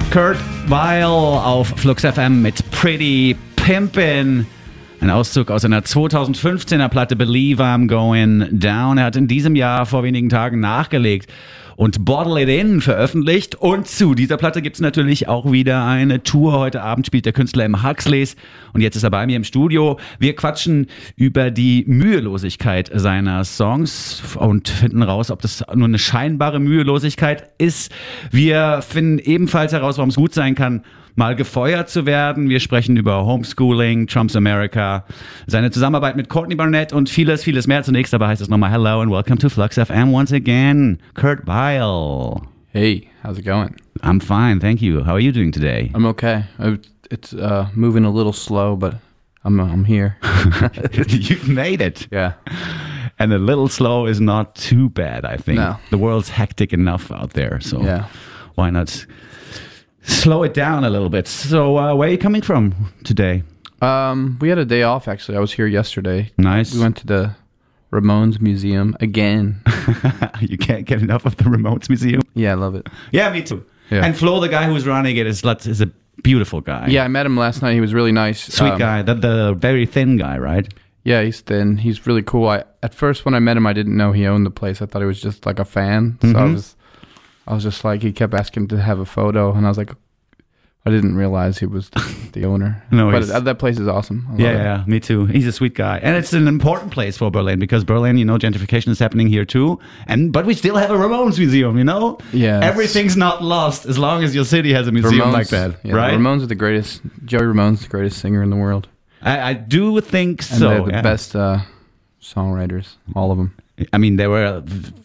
Kurt Weill auf Flux FM mit Pretty Pimpin'. Ein Auszug aus einer 2015er Platte Believe I'm Going Down. Er hat in diesem Jahr vor wenigen Tagen nachgelegt und Bottle It In veröffentlicht. Und zu dieser Platte gibt es natürlich auch wieder eine Tour. Heute Abend spielt der Künstler im Huxleys und jetzt ist er bei mir im Studio. Wir quatschen über die Mühelosigkeit seiner Songs und finden raus, ob das nur eine scheinbare Mühelosigkeit ist. Wir finden ebenfalls heraus, warum es gut sein kann, mal gefeuert zu werden. Wir sprechen über Homeschooling, Trump's America, seine Zusammenarbeit mit Courtney Barnett und vieles, vieles mehr. Zunächst aber heißt es nochmal Hello and welcome to Flux FM once again. Kurt Weill. Hey, how's it going? I'm fine, thank you. How are you doing today? I'm okay. It's moving a little slow, but I'm here. You've made it. Yeah. And a little slow is not too bad, I think. No. The world's hectic enough out there, so Yeah. why not slow it down a little bit? So where are you coming from today? We had a day off, actually. I was here yesterday. Nice. We went to the Ramones Museum again. You can't get enough of the Ramones Museum. Yeah, I love it. Yeah, me too. Yeah. And Flo, the guy who's running it, is a beautiful guy. Yeah, I met him last night. He was really nice. Sweet guy. The very thin guy, right? Yeah, he's thin. He's really cool. At first, when I met him, I didn't know he owned the place. I thought he was just like a fan. So I was just like, he kept asking to have a photo, and I was like, I didn't realize he was the owner. No, but that place is awesome. I love it. Yeah, me too. He's a sweet guy. And it's an important place for Berlin because Berlin, gentrification is happening here too. But we still have a Ramones museum, Yeah. Everything's not lost as long as your city has a museum Ramones, like that, yeah, right? The Ramones are the greatest. Joey Ramone's the greatest singer in the world. I do think And so. they're the yeah. best songwriters, all of them. I mean, they were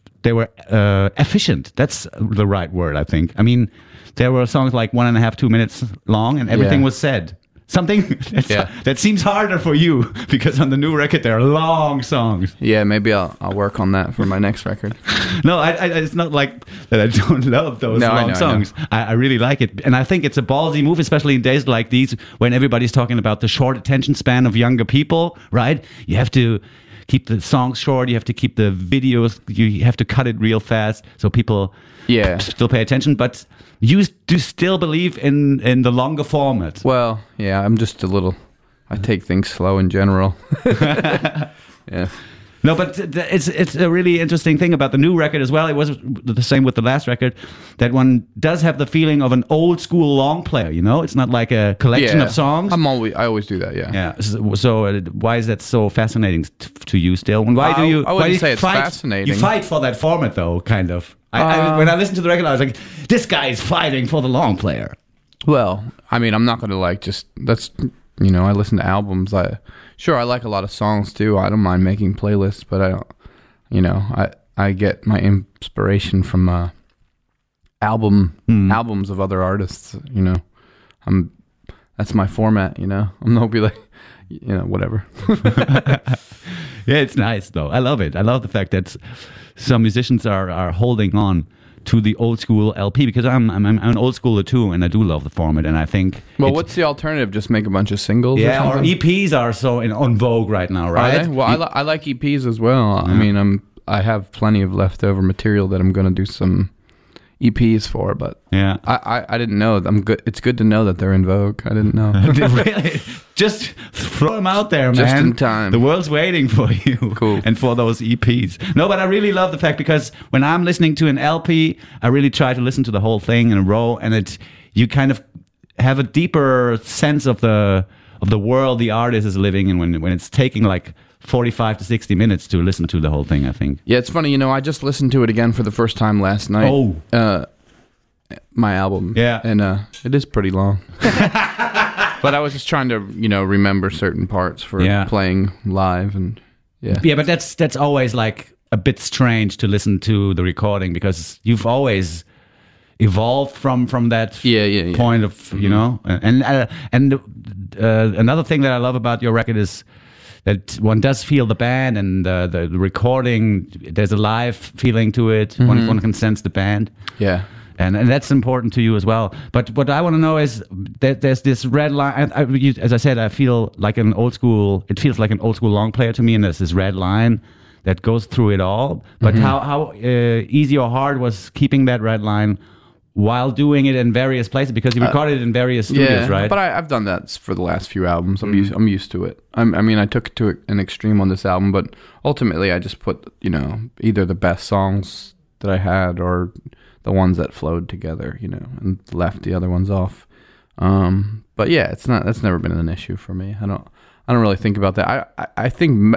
efficient. That's the right word, I think. I mean, there were songs like 1.5, 2 minutes long, and everything Yeah. was said. Something that seems harder for you because on the new record there are long songs. Yeah, maybe I'll work on that for my next record. No, I it's not like that I don't love those long songs. I really like it. And I think it's a ballsy move, especially in days like these when everybody's talking about the short attention span of younger people, right? You have to keep the songs short. You have to keep the videos. You have to cut it real fast so people still pay attention. But you do still believe in the longer format. Well, yeah, I'm just I take things slow in general. Yeah. No, but it's a really interesting thing about the new record as well. It was the same with the last record, that one does have the feeling of an old school long player. It's not like a collection of songs. I always do that. Yeah. Yeah. So why is that so fascinating to you still? And why do you? I wouldn't say it's fascinating. You fight for that format though, kind of. When I listened to the record, I was like, this guy is fighting for the long player. Well, I mean, I'm not going to I listen to albums. I like a lot of songs too. I don't mind making playlists, but I don't, I get my inspiration from albums of other artists, that's my format, I'm not be like, whatever. Yeah, it's nice though. I love it. I love the fact that some musicians are holding on to the old school LP because I'm an old schooler too, and I do love the format. And I think what's the alternative? Just make a bunch of singles? Yeah, or EPs are so on vogue right now, right? Well, I like EPs as well. I mean, I have plenty of leftover material that I'm going to do some EPs for, but yeah, I didn't know. It's good to know that they're in vogue. I didn't know. Really? Just throw them out there, man. Just in time. The world's waiting for you. Cool. And for those EPs. No, but I really love the fact because when I'm listening to an LP, I really try to listen to the whole thing in a row, and you kind of have a deeper sense of the world the artist is living in when it's taking like 45 to 60 minutes to listen to the whole thing, I think. Yeah, it's funny, I just listened to it again for the first time last night. Oh. My album. Yeah. And it is pretty long. But I was just trying to, remember certain parts for playing live, and yeah. Yeah, but that's always like a bit strange to listen to the recording because you've always evolved from that point of, And another thing that I love about your record is that one does feel the band and the recording. There's a live feeling to it. One can sense the band. Yeah. And that's important to you as well. But what I want to know is that there's this red line. As I said, I feel like an old school. It feels like an old school long player to me, and there's this red line that goes through it all. But how easy or hard was keeping that red line while doing it in various places because you recorded it in various studios, right? But I've done that for the last few albums. I'm used to it. I mean, I took it to an extreme on this album, but ultimately I just put, either the best songs that I had or the ones that flowed together, and left the other ones off. But yeah, that's never been an issue for me. I don't really think about that. I think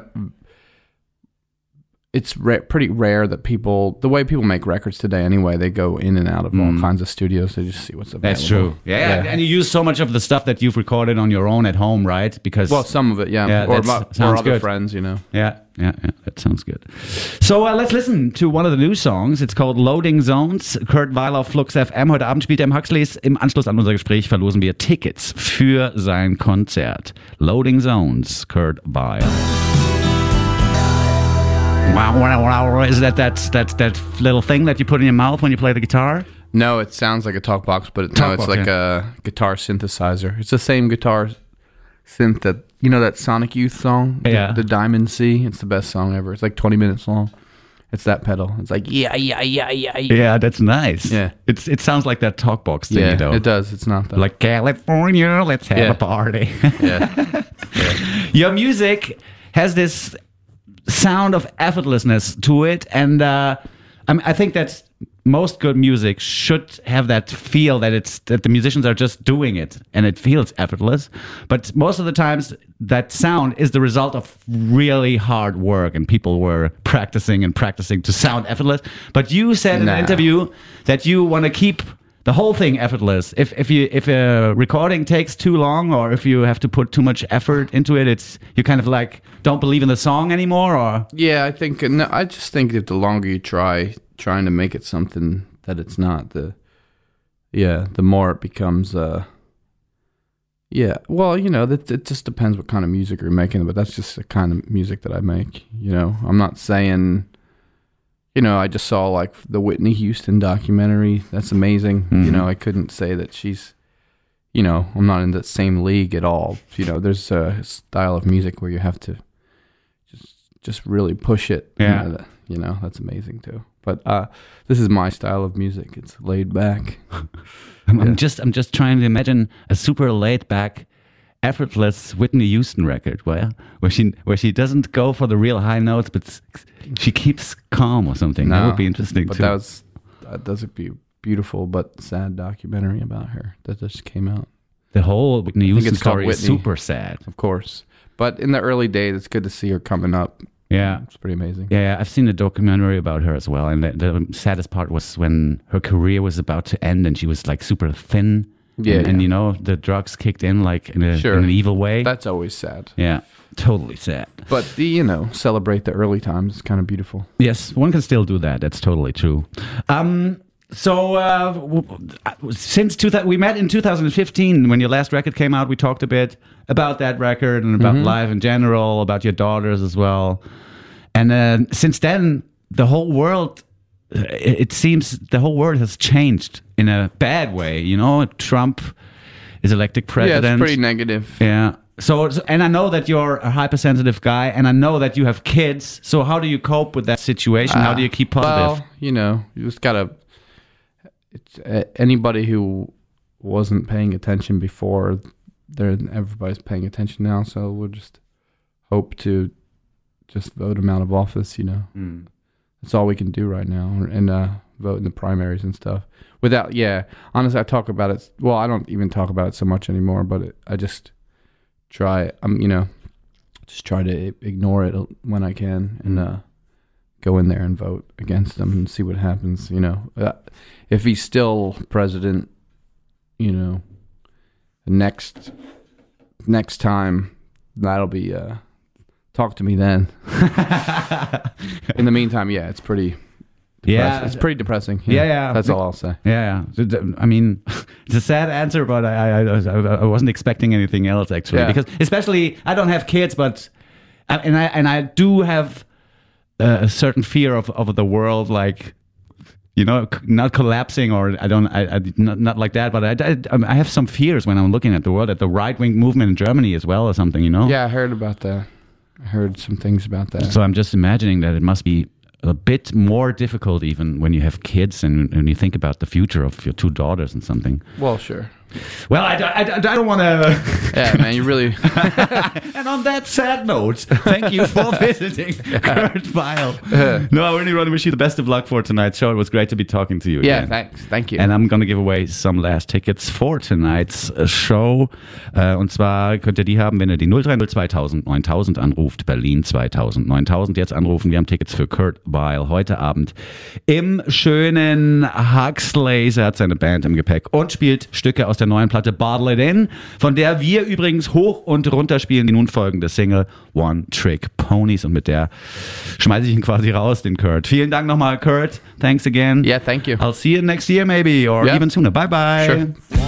it's pretty rare that the way people make records today anyway, they go in and out of all kinds of studios. They just see what's available. That's true. Yeah. And you use so much of the stuff that you've recorded on your own at home, right? Because some of it, yeah. Or other good friends, Yeah, that sounds good. So let's listen to one of the new songs. It's called Loading Zones. Kurt Weill auf Flux FM. Heute Abend spielt er im Huxleys. Im Anschluss an unser Gespräch verlosen wir Tickets für sein Konzert. Loading Zones, Kurt Weill. Wow, is that little thing that you put in your mouth when you play the guitar? No, it sounds like a talk box, but it's like a guitar synthesizer. It's the same guitar synth that Sonic Youth song, the Diamond C. It's the best song ever. It's like 20 minutes long. It's that pedal. It's like yeah. Yeah, that's nice. Yeah, it sounds like that talk box thing. Yeah, it does. It's not that. Like California, let's have a party. Yeah. Your music has this sound of effortlessness to it, and I think that most good music should have that feel that the musicians are just doing it and it feels effortless. But most of the times that sound is the result of really hard work and people were practicing to sound effortless. But you said in an interview that you want to keep the whole thing effortless. If a recording takes too long, or if you have to put too much effort into it, you kind of like don't believe in the song anymore, or I just think that the longer you trying to make it something that it's not, the more it becomes. Well, it just depends what kind of music you're making, but that's just the kind of music that I make. I'm not saying. I just saw like the Whitney Houston documentary. That's amazing. Mm-hmm. I couldn't say that she's, I'm not in the same league at all. There's a style of music where you have to just really push it. Yeah. That's amazing too. But this is my style of music. It's laid back. I'm just trying to imagine a super laid back, effortless Whitney Houston record where she doesn't go for the real high notes, but she keeps calm or something. That would be interesting too. That does be beautiful but sad documentary about her that just came out. The whole Whitney Houston story is super sad, of course. But in the early days, it's good to see her coming up. Yeah, it's pretty amazing. Yeah, I've seen a documentary about her as well, and the saddest part was when her career was about to end and she was like super thin. And the drugs kicked in like in an evil way. That's always sad. Yeah, totally sad. But celebrate the early times. It's kind of beautiful. Yes, one can still do that. That's totally true. Since we met in 2015 when your last record came out, we talked a bit about that record and about life in general, about your daughters as well. And since then, the whole world. It seems the whole world has changed in a bad way. Trump is elected president. Yeah, it's pretty negative. Yeah. So, and I know that you're a hypersensitive guy, and I know that you have kids. So, how do you cope with that situation? How do you keep positive? Well, you just gotta. Anybody who wasn't paying attention before, everybody's paying attention now. So we'll just hope to just vote him out of office. That's all we can do right now, and vote in the primaries and stuff. Honestly, I talk about it. Well, I don't even talk about it so much anymore, but I just try. Just try to ignore it when I can, and go in there and vote against him and see what happens. If he's still president, next time, that'll be. Talk to me then. In the meantime, it's pretty depressing. Yeah, it's pretty depressing. That's all I'll say. Yeah. I mean, it's a sad answer, but I wasn't expecting anything else actually. Because especially I don't have kids, but I do have a certain fear of the world, like not collapsing, or not like that. But I have some fears when I'm looking at the world, at the right wing movement in Germany as well, or something. Yeah, I heard about that. I heard some things about that. So I'm just imagining that it must be a bit more difficult even when you have kids and when you think about the future of your 2 daughters and something. Well, sure. Well, I don't want to... Yeah, man, you really... And on that sad note, thank you for visiting Kurt Vile. No, I really want to wish you the best of luck for tonight's show. It was great to be talking to you again. Thanks. Thank you. And I'm going to give away some last tickets for tonight's show. Und zwar könnt ihr die haben, wenn ihr die 030 2000 9000 anruft. Berlin 2000 9000 jetzt anrufen. Wir haben Tickets für Kurt Vile heute Abend im schönen Huxleys. Er hat seine Band im Gepäck und spielt Stücke aus der neuen Platte Bottle It In, von der wir übrigens hoch und runter spielen, die nun folgende Single One Trick Ponies, und mit der schmeiße ich ihn quasi raus, den Kurt. Vielen Dank nochmal, Kurt. Thanks again. Yeah, thank you. I'll see you next year maybe, or even sooner. Bye bye. Sure.